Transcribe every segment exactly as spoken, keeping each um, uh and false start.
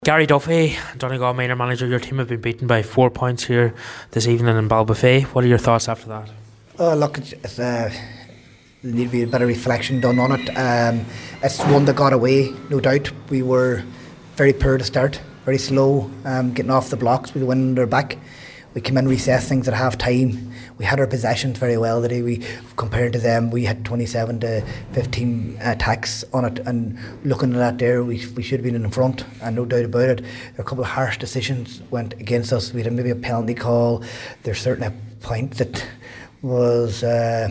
Gary Duffy, Donegal minor manager, your team have been beaten by four points here this evening in Ballybofey. What are your thoughts after that? Oh, look, it's, it's, uh, there need to be a bit of reflection done on it. Um, it's one that got away, no doubt. We were very poor to start, very slow, um, getting off the blocks with the wind on their back. We came in, recessed things at half time. We had our possessions very well today. We, compared to them, we had twenty-seven to fifteen attacks on it, and looking at that there, we, we should have been in front, and no doubt about it. There were a couple of harsh decisions went against us. We had maybe a penalty call. There's certainly a point that was uh,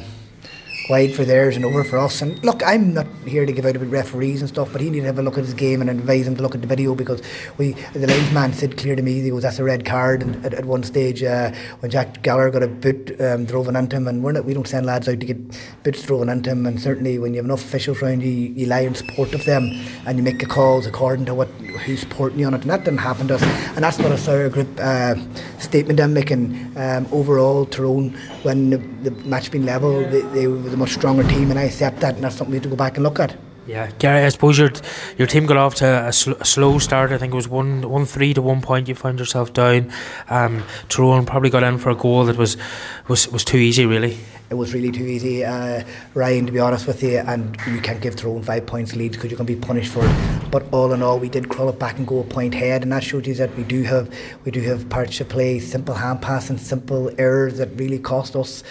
wide for theirs and over for us. And look, I'm not here to give out about referees and stuff, but he needed to have a look at his game and advise him to look at the video, because we, the linesman said clear to me, he goes, that's a red card. And at, at one stage, uh, when Jack Gallagher got a boot um, driven into him, and we're not, we don't send lads out to get boots driven into him, and certainly when you have enough officials around you, you lie in support of them and you make the calls according to what who's supporting you on it, and that didn't happen to us. And that's what a Sauer Group uh, statement I'm making. Um, overall, Tyrone, when the, the match been level, they, they were the much stronger team, and I accept that, and that's something we have to go back and look at. Yeah, Gary, I suppose your your team got off to a, sl- a slow start. I think it was one one three to one point. You found yourself down. Um, Tyrone probably got in for a goal that was was was too easy, really. It was really too easy, uh, Ryan, to be honest with you, and you can't give Tyrone five points leads because you're going to be punished for it. But all in all, we did crawl it back and go a point ahead, and that shows you that we do have we do have parts of play, simple hand passing, simple errors that really cost us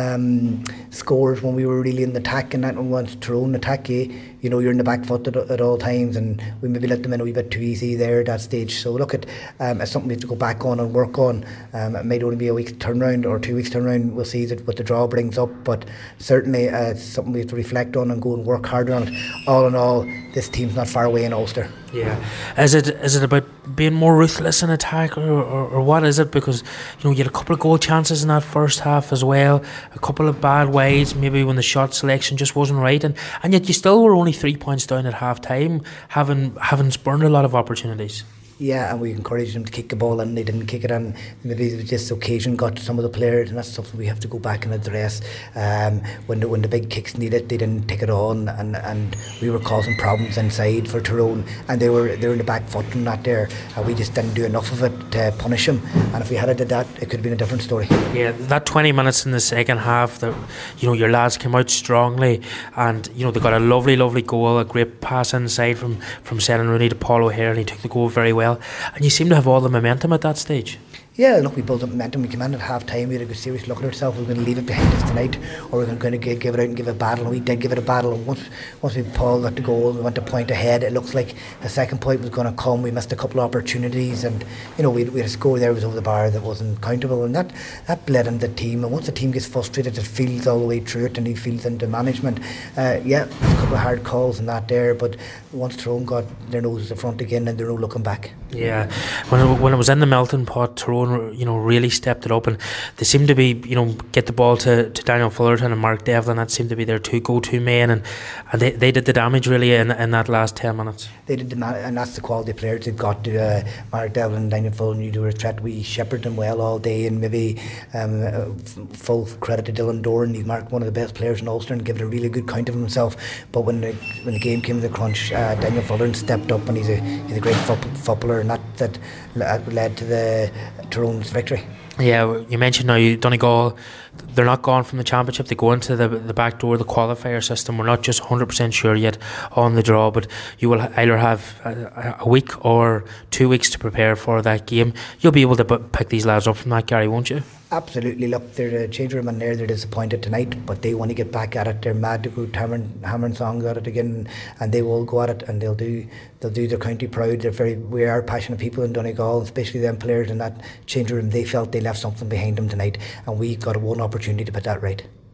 um, scores when we were really in the attack. And that one, once Tyrone attack you, you know you're in the back foot at, at all times, and we maybe let them in a wee bit too easy there at that stage. So look, at um, it's something we have to go back on and work on. Um, it might only be a week's turnaround or two weeks turnaround. We'll see that what the draw brings up, but certainly uh, it's something we have to reflect on and go and work harder on it. All in all, this team's not far away in Ulster. Yeah, is it is it about being more ruthless in attack, or, or, or what is it? Because you know you had a couple of goal chances in that first half as well, a couple of bad wides, maybe when the shot selection just wasn't right, and, and yet you still were only three points down at half time, having having spurned a lot of opportunities. Yeah, and we encouraged them to kick the ball in. They didn't kick it in. Maybe this occasion got to some of the players, and that's something we have to go back and address. Um, when the when the big kicks needed, they didn't take it on, and, and we were causing problems inside for Tyrone, and they were they were in the back foot and that there. And we just didn't do enough of it to punish them. And if we had did that, it could have been a different story. Yeah, that twenty minutes in the second half, that you know your lads came out strongly, and you know they got a lovely, lovely goal, a great pass inside from from Senan Rooney to Paul O'Hare, and he took the goal very well. And you seem to have all the momentum at that stage. Yeah, look, we built up momentum. We came in at half time. We had a good serious look at ourselves. We were going to leave it behind us tonight, or we were going to give it out and give it a battle. And we did give it a battle. And once, once we Paul got the goal, we went a point ahead. It looks like the second point was going to come. We missed a couple of opportunities, and you know, we, we had a score there was over the bar that wasn't countable, and that that bled into the team. And once the team gets frustrated, it feels all the way through it, and it feels into management. Uh, yeah, a couple of hard calls and that there, but once Tyrone got their noses in front again, and they're no looking back. Yeah, when it, when it was in the melting pot, Tyrone, you know, really stepped it up, and they seemed to be, you know, get the ball to, to Daniel Fullerton and Mark Devlin. That seemed to be their two go-to men, and, and they, they did the damage really in in that last ten minutes. They did, the and that's the quality of players they've got. To, uh, Mark Devlin and Daniel Fullerton, you do a threat. We shepherded them well all day, and maybe um, uh, full credit to Dylan Doran. He's marked one of the best players in Ulster and given a really good count of himself. But when the when the game came to the crunch, uh, Daniel Fullerton stepped up, and he's a he's a great footballer, and that that led to the Tyrone's victory. Yeah, you mentioned now Donegal, they're not gone from the championship. They go into the the back door, the qualifier system. We're not just one hundred percent sure yet on the draw, but you will either have a, a week or two weeks to prepare for that game. You'll be able to b- pick these lads up from that, Gary, won't you? Absolutely. Look, there's a change room in there. They're disappointed tonight, but they want to get back at it. They're mad to go hammering, hammering songs at it again, and they will go at it, and they'll do they'll do their county proud. They're very we are passionate people in Donegal, especially them players in that change room. They felt they left something behind them tonight, and we got a one opportunity to put that right.